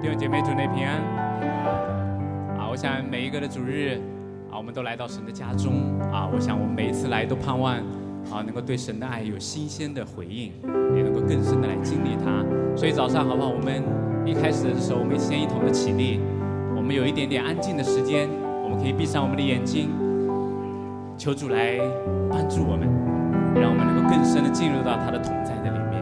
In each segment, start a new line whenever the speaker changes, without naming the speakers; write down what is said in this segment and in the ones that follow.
弟兄姐妹，主内平安。我想每一个的主日我们都来到神的家中我想我们每一次来都盼望能够对神的爱有新鲜的回应，也能够更深的来经历它。所以早上好不好？我们一开始的时候，我们先一同的起立，我们有一点点安静的时间，我们可以闭上我们的眼睛，求主来帮助我们，让我们能够更深的进入到他的同在的里面。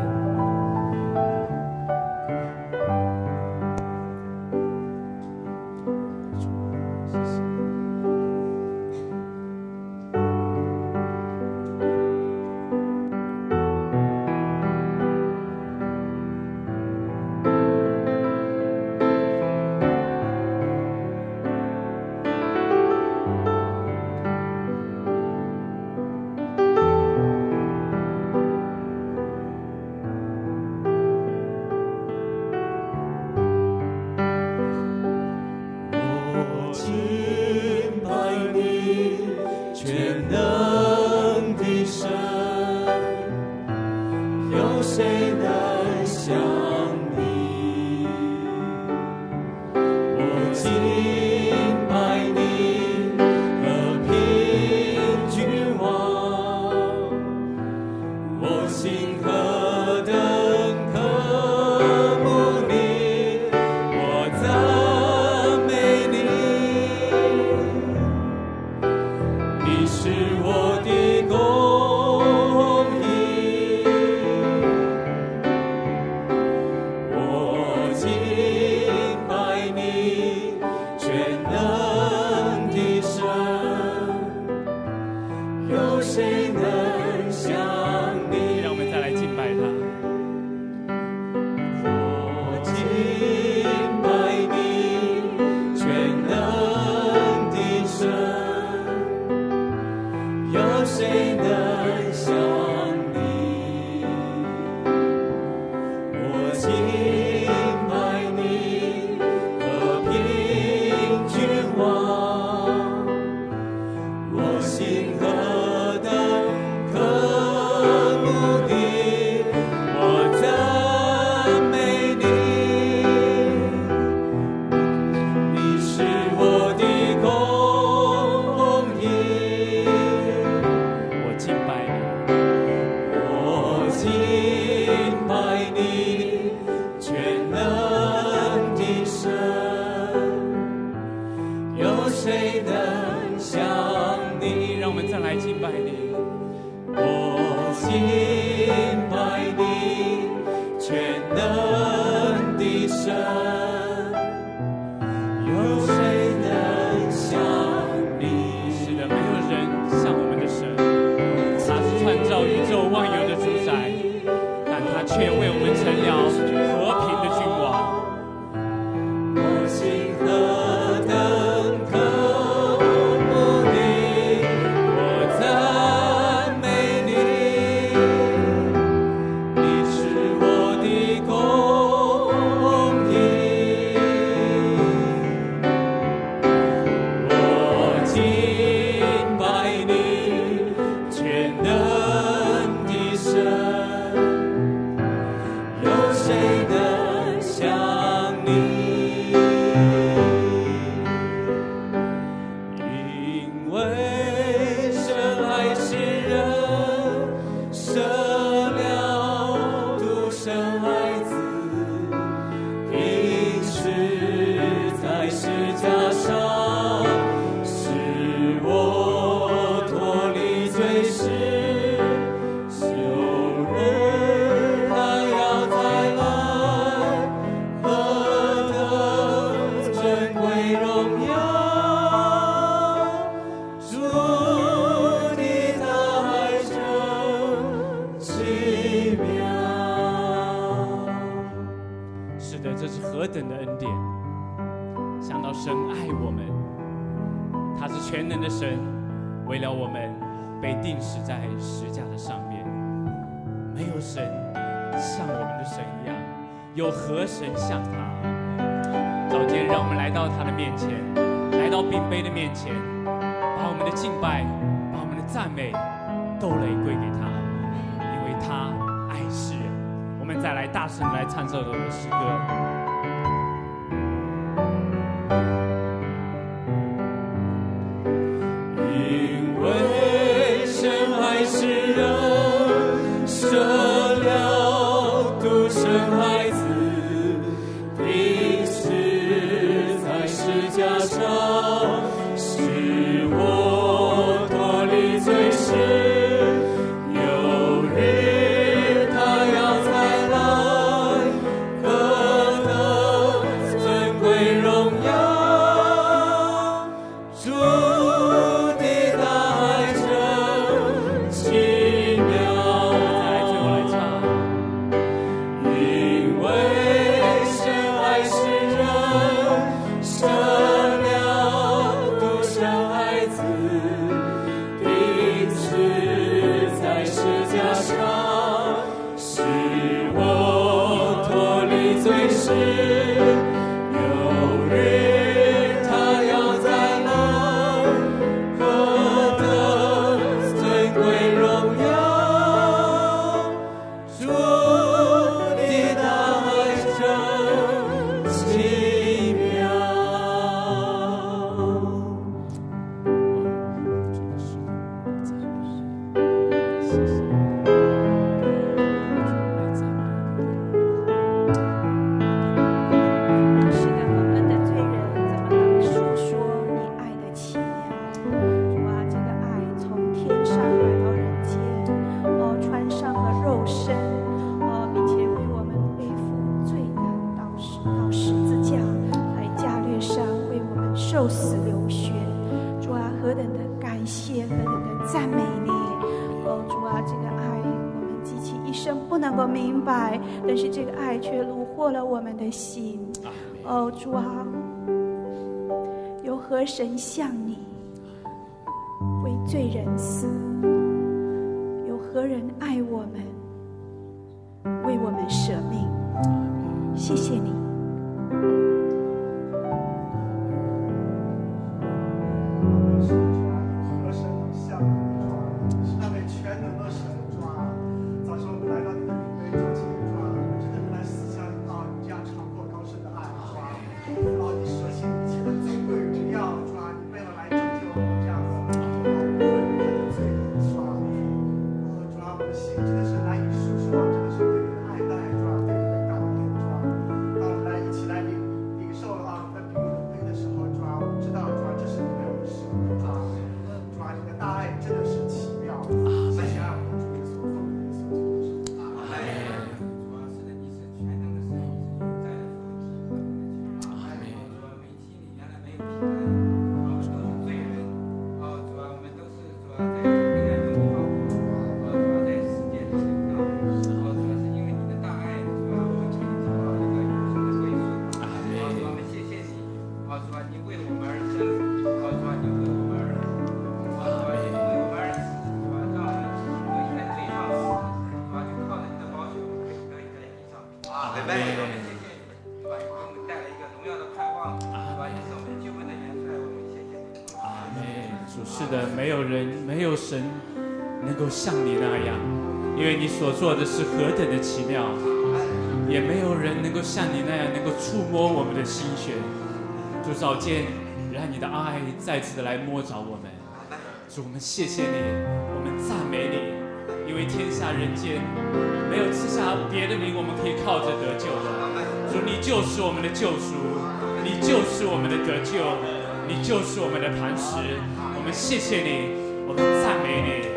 有何神像他？早间让我们来到他的面前，来到并杯的面前，把我们的敬拜，把我们的赞美都来归给他，因为他爱世人。我们再来大声来唱这首诗歌。
但是这个爱却虏获了我们的心。哦，主啊，有何神像你为罪人死？有何人爱我们，为我们舍命？谢谢你。
没有神能够像你那样，因为你所做的是何等的奇妙，也没有人能够像你那样能够触摸我们的心弦。主早见，让你的爱再次的来摸着我们。主，我们谢谢你，我们赞美你，因为天下人间没有赐下别的名我们可以靠着得救的。主，你就是我们的救赎，你就是我们的得救，你就是我们的磐石。我们谢谢你，我们赞美你。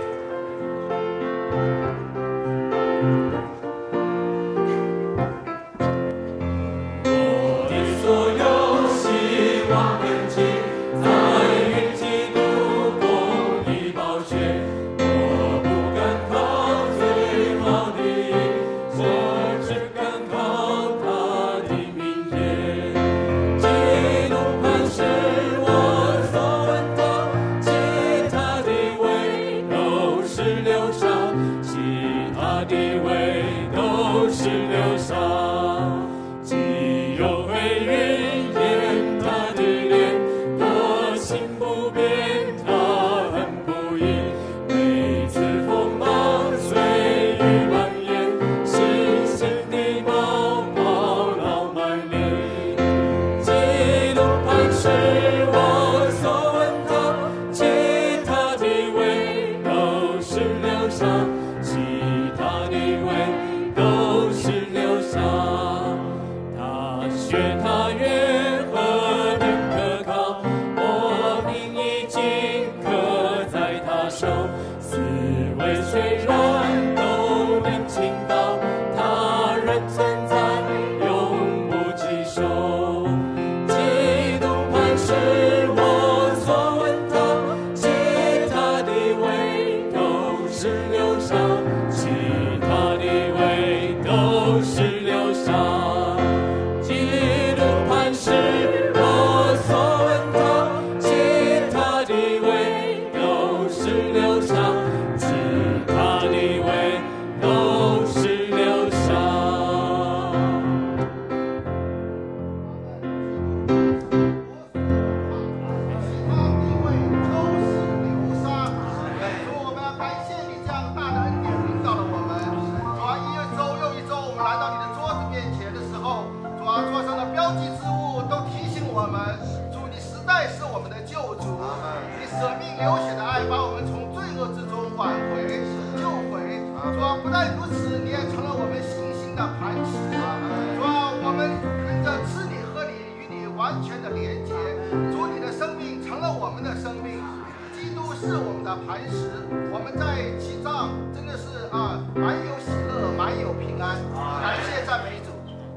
我的所有希望根基在于基督公义宝血，我不敢靠最好的义，我只敢靠他的名言。基督磐石我所稳当，其他的位都是流伤，其他的位都是流伤。既有黑云掩他的脸，我心不变，他恨不移。每次风暴随雨蔓延，星星的毛毛老满脸。基督磐石我所稳当，其他的位都是流伤，其他的位都是流伤。学他约何等可靠，我命已经刻在他手，四围虽然都能倾倒，他仍存在，永不击收。基督磐石我所稳当，其他的位都是流伤，其他的位都是流伤。是我所稳当，其他的位都是流伤，其他的
完全的连接。主，你的生命成了我们的生命，基督是我们的磐石，我们在其上真的是满有喜乐，满有平安。感谢赞美主。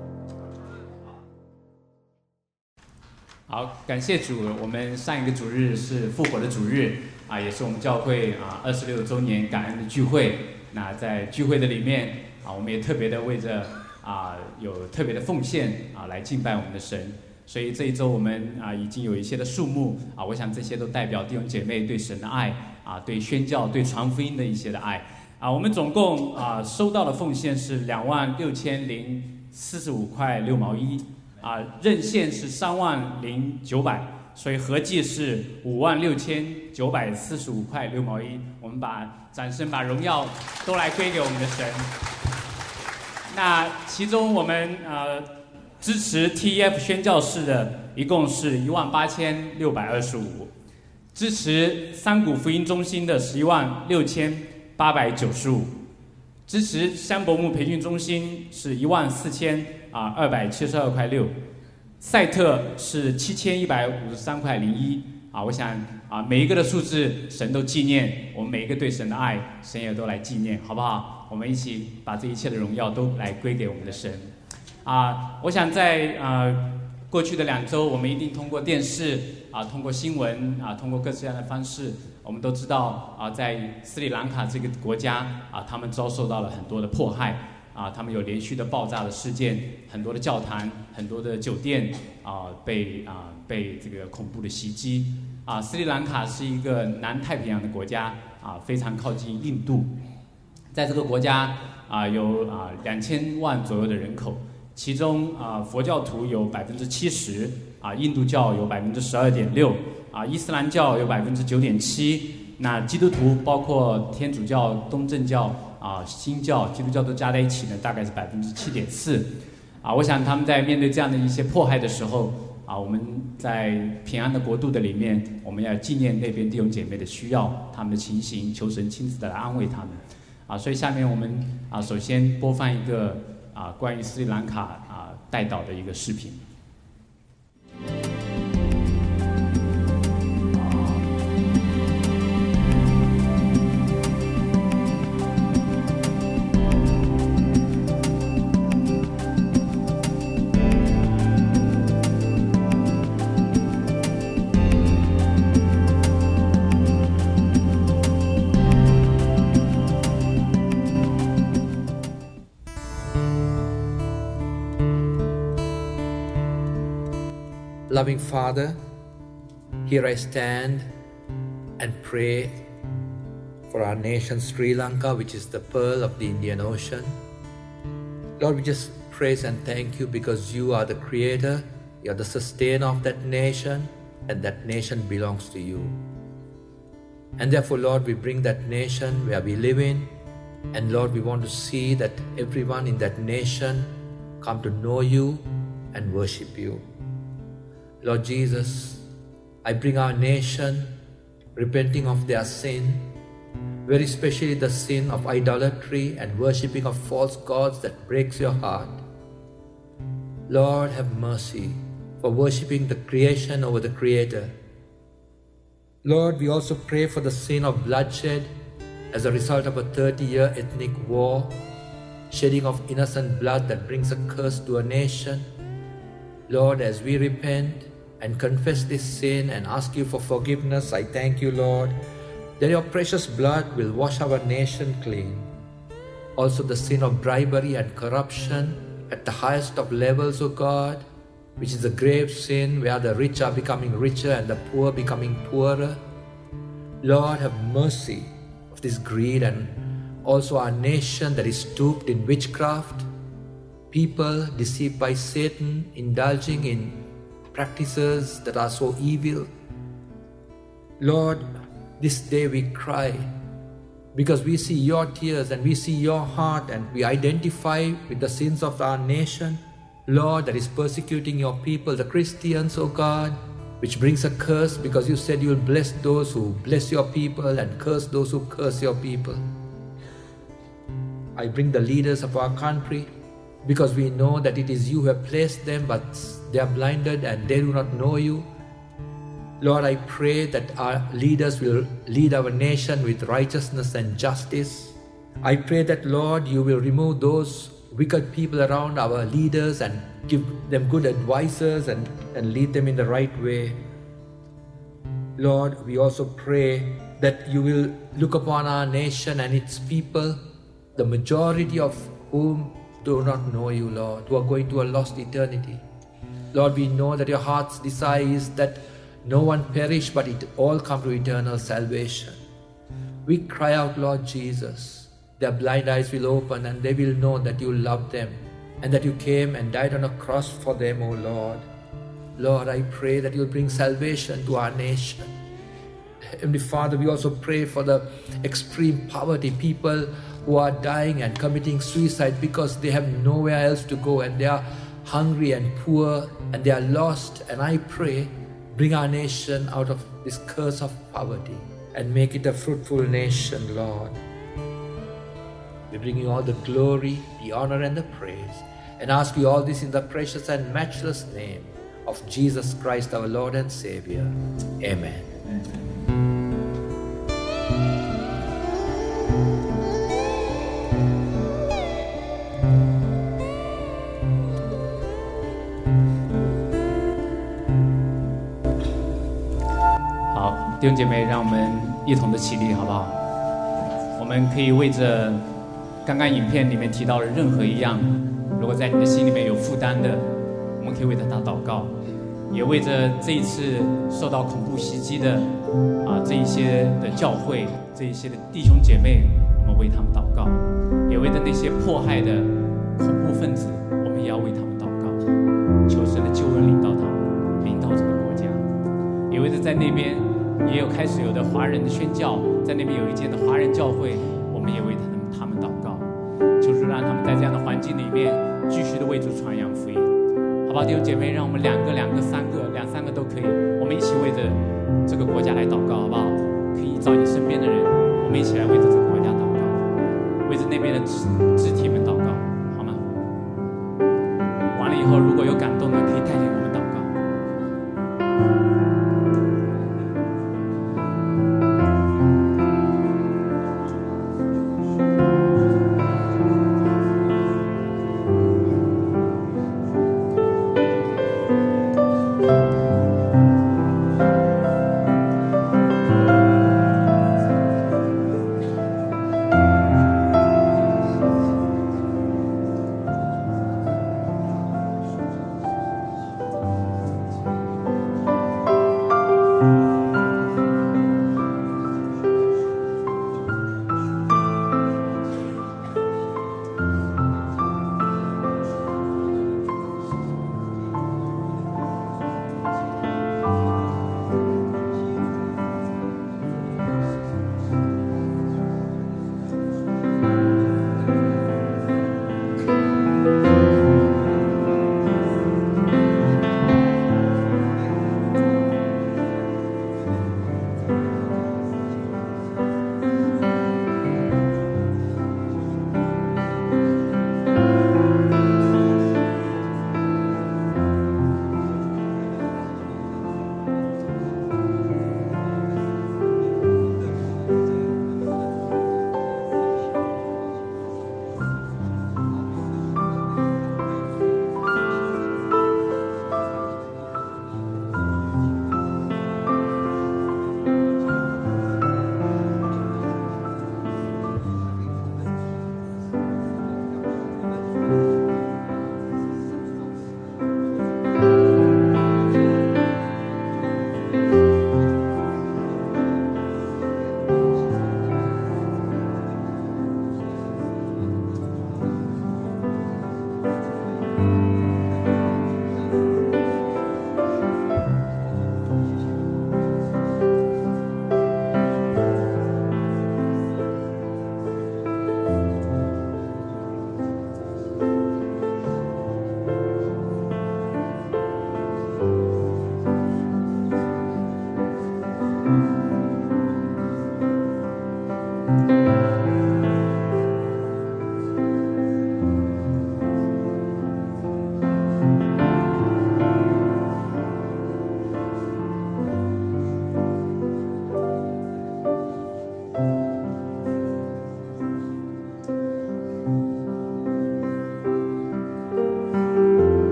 好，感谢主。我们上一个主日是复活的主日也是我们教会26周年感恩的聚会。那在聚会的里面我们也特别的为着有特别的奉献来敬拜我们的神。所以这一周我们已经有一些的数目我想这些都代表弟兄姐妹对神的爱对宣教、对传福音的一些的爱我们总共收到的奉献是26045块6毛1。任献是30900，所以合计是56945块6毛1。我们把掌声、把荣耀都来归给我们的神。那其中我们支持 TEF 宣教士的一共是18625，支持三股福音中心的是16895，支持香柏木培训中心是14272块6，赛特是7153块01我想每一个的数字神都纪念，我们每一个对神的爱神也都来纪念，好不好？我们一起把这一切的荣耀都来归给我们的神我想在过去的2周，我们一定通过电视通过新闻通过各式各样的方式，我们都知道在斯里兰卡这个国家他们遭受到了很多的迫害他们有连续的爆炸的事件，很多的教堂、很多的酒店被这个恐怖的袭击斯里兰卡是一个南太平洋的国家非常靠近印度，在这个国家有2000万左右的人口。其中佛教徒有70%印度教有12.6%伊斯兰教有9.7%那基督徒包括天主教、东正教新教、基督教都加在一起呢，大概是7.4%我想他们在面对这样的一些迫害的时候我们在平安的国度的里面，我们要纪念那边弟兄姐妹的需要，他们的情形，求神亲自的来安慰他们所以下面我们首先播放一个关于斯里兰卡代祷的一个视频。
Loving Father, here I stand and pray for our nation Sri Lanka, which is the pearl of the Indian Ocean. Lord, we just praise and thank you because you are the creator, you are the sustainer of that nation, and that nation belongs to you. And therefore, Lord, we bring that nation where we live in, and Lord, we want to see that everyone in that nation come to know you and worship you. Lord Jesus, I bring our nation repenting of their sin, very especially the sin of idolatry and worshipping of false gods that breaks your heart. Lord, have mercy for worshipping the creation over the Creator. Lord, we also pray for the sin of bloodshed as a result of a 30-year ethnic war, shedding of innocent blood that brings a curse to a nation. Lord, as we repent and confess this sin and ask you for forgiveness, I thank you, Lord, that your precious blood will wash our nation clean. Also the sin of bribery and corruption at the highest of levels, O God, which is a grave sin where the rich are becoming richer and the poor becoming poorer. Lord, have mercy of this greed and also our nation that is stooped in witchcraft, people deceived by Satan, indulging in practices that are so evil. Lord, this day we cry because we see your tears and we see your heart and we identify with the sins of our nation, Lord, that is persecuting your people, the Christians, O God, which brings a curse because you said you will bless those who bless your people and curse those who curse your people. I bring the leaders of our country because we know that it is you who have placed them, but They are blinded and they do not know you. Lord, I pray that our leaders will lead our nation with righteousness and justice. I pray that, Lord, you will remove those wicked people around our leaders and give them good advisors and lead them in the right way. Lord, we also pray that you will look upon our nation and its people, the majority of whom do not know you, Lord, who are going to a lost eternity. Lord, we know that your heart's desire is that no one perish, but it all come to eternal salvation. We cry out, Lord Jesus, their blind eyes will open and they will know that you love them and that you came and died on a cross for them, O Lord. Lord, I pray that you'll bring salvation to our nation. Heavenly Father, we also pray for the extreme poverty, people who are dying and committing suicide because they have nowhere else to go and they are hungry and poor and they are lost. And I pray, bring our nation out of this curse of poverty and make it a fruitful nation, Lord. We bring you all the glory, the honor and the praise, and ask you all this in the precious and matchless name of Jesus Christ, our Lord and Savior. Amen.
好，弟兄姐妹，让我们一同的起立，好不好？我们可以为着刚刚影片里面提到的任何一样，如果在你的心里面有负担的，我们可以为着他祷告，也为着这一次受到恐怖袭击的这一些的教会，这一些的弟兄姐妹，我们为他们祷告，也为着那些迫害的恐怖分子，我们也要为他们祷告，求神的救恩领到他们，领到这个国家，也为着在那边也有开始有的华人的宣教，在那边有一间的华人教会，我们也为他们祷告，就是让他们在这样的环境里面继续的为主传扬福音，好不好？弟兄姐妹，让我们两三个都可以，我们一起为着这个国家来祷告，好不好？可以找你身边的人，我们一起来为着这个国家祷告，为着那边的肢体们祷告，好吗？完了以后，如果有感动的，可以带领我们祷告。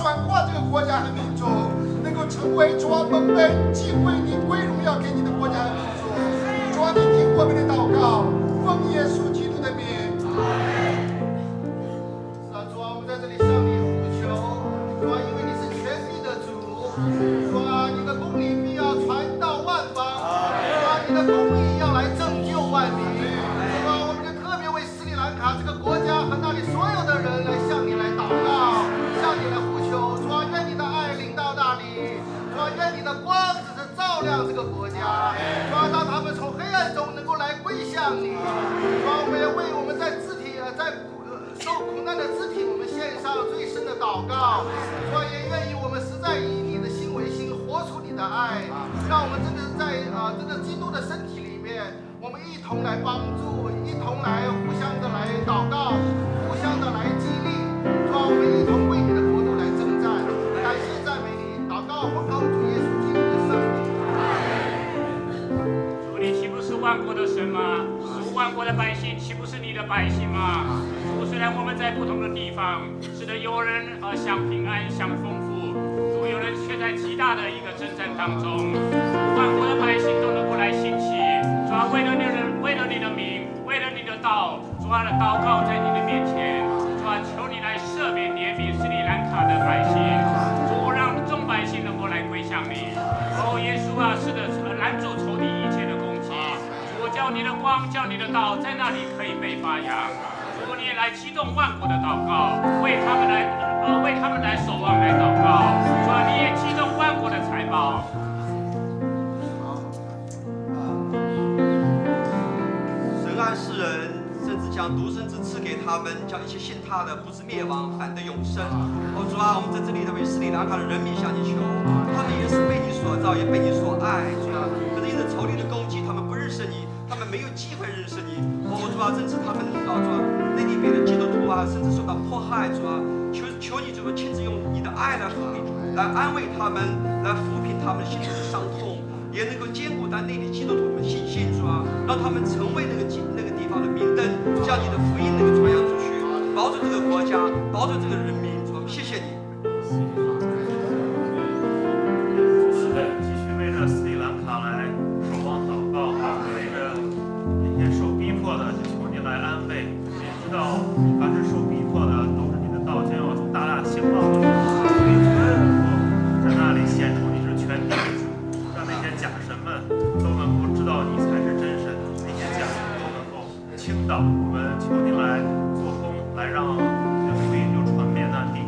转化这个国家和民族，能够成为主啊蒙恩既归你归荣耀给你的国家和民族。主啊，你听我们的祷告，奉耶稣基督的名。是啊，主啊，我们在这里向你呼求，主啊，因为你是全地的主，主啊，你的公义必要传到万邦，主啊，你的公义要来拯救万民。主啊，我们就特别为斯里兰卡这个国家和那里所有的人来向你来祷告，向你来呼求。主啊，愿你的爱领到那里，主啊，愿你的光只是照亮这个国家，主啊，让他们从黑暗中能够来归向你。主啊，我们也为我们在肢体在受苦难的肢体，我们献上最深的祷告。主啊，也愿意我们实在以你的心为心，活出你的爱，让我们真的是在这个基督的身体里面，我们一同来帮助，一同来互相的来祷告，互相的来激励。主啊，我们一同为你的国度来征战，感谢赞美你，祷告奉靠主耶稣基督的圣名。
主，你岂不是万国的神吗？主，万国的百姓岂不是你的百姓吗？主，虽然我们在不同的地方，是的，有人享平安享丰富，主，有人却在极大的一个征战当中。万国的百姓都能够来兴起，主啊，为了你的名，为了你的道，主啊，祷告在你的面前，主啊，求你来赦免怜悯斯里兰卡的百姓，主，让众百姓能够来归向你。哦，耶稣啊，是的，拦住仇敌一切的攻击，主，叫你的光，叫你的道在那里可以被发扬。主，你也来激动万国的祷告，为他们来守望来祷告。主啊，你也激动万国的财宝。
神爱世人，甚至将独生子赐给他们，将一切信他的不至灭亡，反得永生。哦，主啊，我们在这里为斯里兰卡的人民向你求，他们也是被你所造，也被你所爱。主啊，可是因着仇敌的攻击，他们不认识你，他们没有机会认识你。哦，主啊，正是他们主啊，内地边的基督徒啊，甚至受到迫害。主啊，求你主亲自用你的爱来安慰他们，来抚平他们心中的伤痛。也能够坚固在内地基督徒们信心，主啊，让他们成为那个地方的明灯，将你的福音能够传扬出去，保守这个国家，保守这个人民，主啊，谢谢你。
是的，继续为着斯里兰卡来守望祷告，为着那些受逼迫的，就求你来安慰。也知道凡是受逼迫的，都是你的道将要大大兴旺的时候，所以我们在那里显出你是全地的主。让那些假神们都能够知道你才是真神，那些假神都能够倾倒。我们求您来做工，来让你的福音就传遍那地。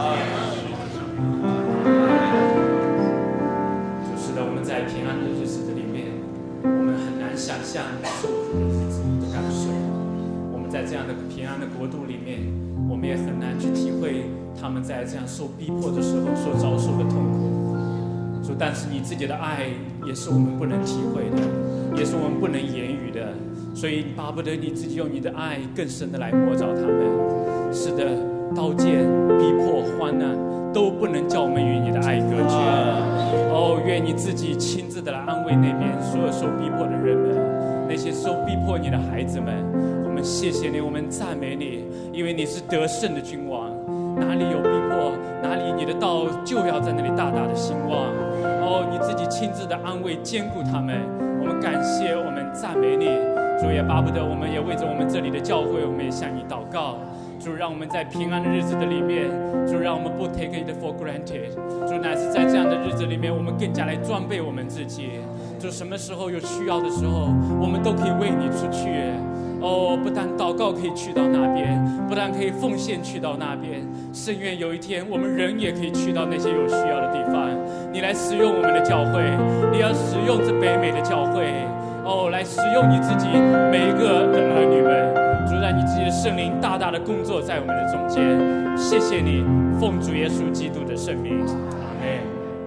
是的，我们在平安的日子里面，我们很难想象受苦的日子的感受。我们在这样的平安的国度里面，我们也很难去体会他们在这样受逼迫的时候所遭受的痛苦。但是你自己的爱也是我们不能体会的，也是我们不能言语的，所以巴不得你自己用你的爱更深的来摸着他们。是的，刀剑、逼迫、患难都不能叫我们与你的爱隔绝。哦，愿你自己亲自的来安慰那边所有受逼迫的人们，那些受逼迫你的孩子们。我们谢谢你，我们赞美你，因为你是得胜的君王。哪里有逼迫，哪里你的道就要在那里大大的兴旺。哦，你自己亲自的安慰坚固他们，我们感谢，我们赞美你。主也巴不得我们也为着我们这里的教会，我们也向你祷告。主，让我们在平安的日子的里面，主让我们不 take it for granted。主，乃是在这样的日子里面，我们更加来装备我们自己。主，什么时候有需要的时候，我们都可以为你出去。哦，不但祷告可以去到那边，不但可以奉献去到那边，甚愿有一天我们人也可以去到那些有需要的地方。你来使用我们的教会，你要使用这北美的教会，哦，来使用你自己每一个的儿女们。主，让你自己的圣灵大大的工作在我们的中间。谢谢你，奉主耶稣基督的圣名，阿们。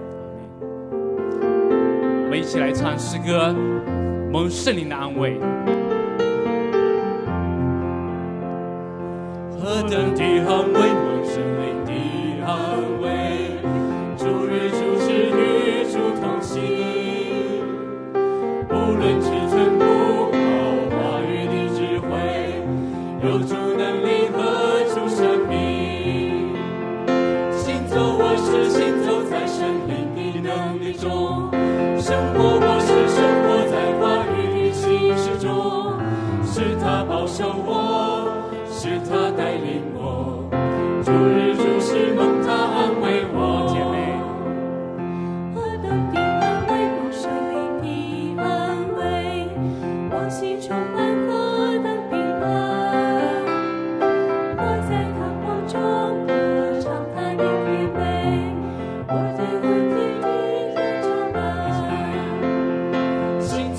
我们一起来唱诗歌，蒙圣灵的安慰。
何等的安慰，蒙圣灵的安慰，主日主是与主同行，无论尺寸不高，话语的智慧，有主能力和主生命，行走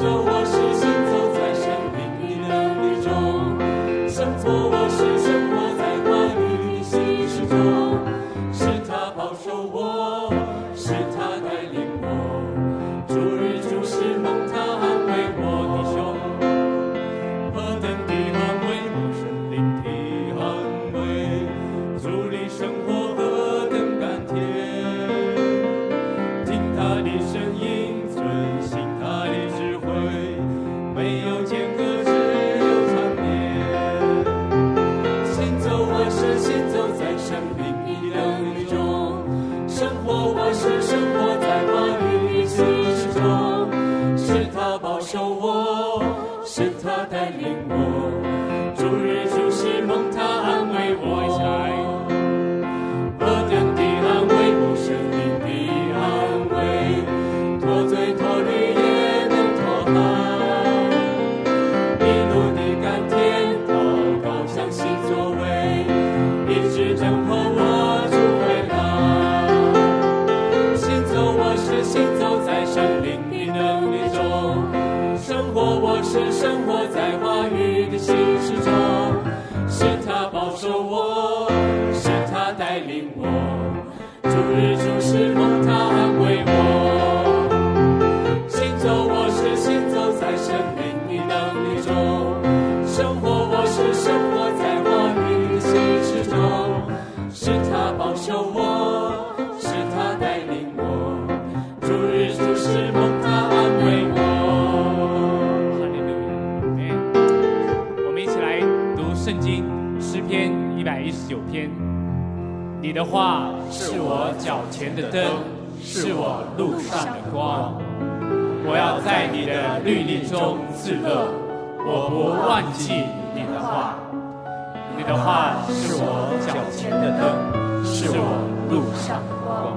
你的话是我脚前的灯，是我路上的光。我要在你的律例中自乐，我不忘记你的话。你的话是我脚前的灯，是我路上的光。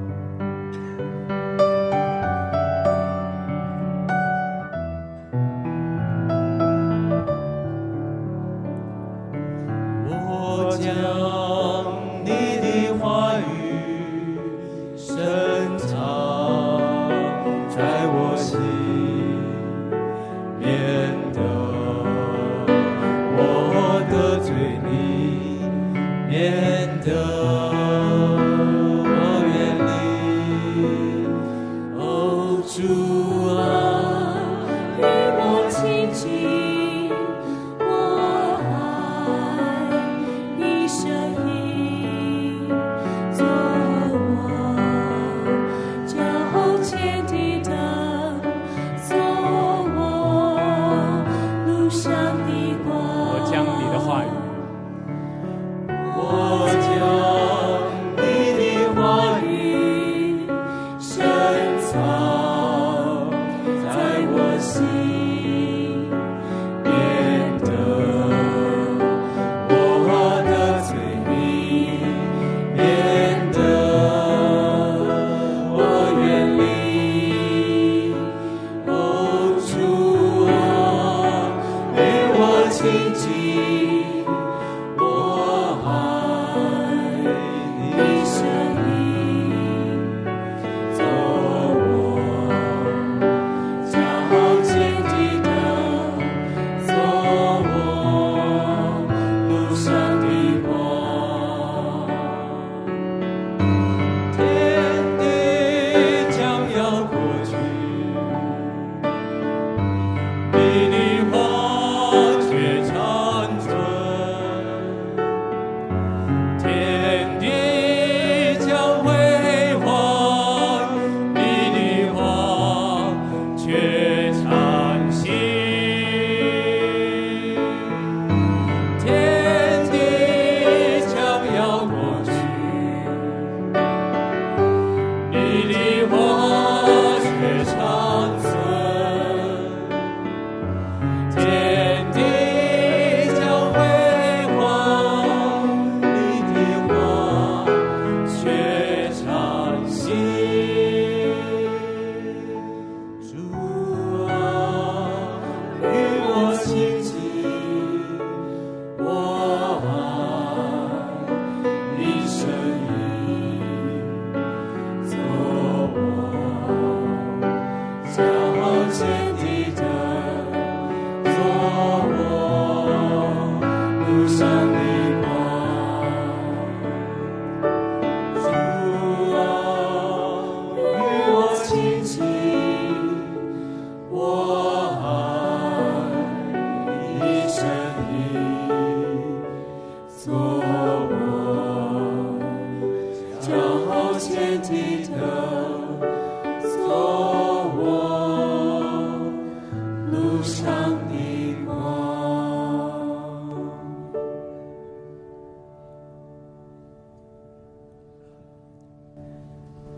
我将你的话语深藏在我心，免得我得罪你，免得我远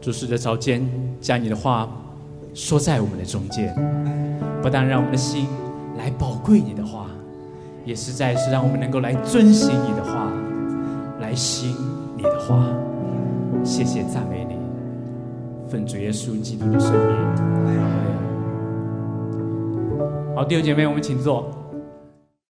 主是的早间将你的话说在我们的中间，不但让我们的心来宝贵你的话，也实在是让我们能够来遵行你的话，来行你的话。谢谢赞美你，奉主耶稣基督的圣名。好，弟兄姐妹，我们请坐。